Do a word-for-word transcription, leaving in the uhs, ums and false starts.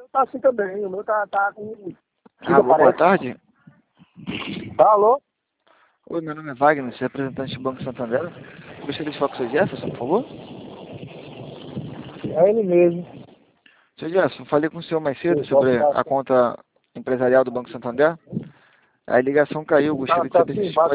tá assim também. O meu tá, tá com... Ah, boa tarde. Tá, alô? Oi, meu nome é Wagner, sou representante do Banco Santander. Gostaria de falar com o senhor Jefferson, por favor? É ele mesmo. senhor Jefferson, falei com o senhor mais cedo Eu sobre posso dar- a conta empresarial do Banco Santander. A ligação caiu, gostaria de Tá, tá saber se sim, vocês podem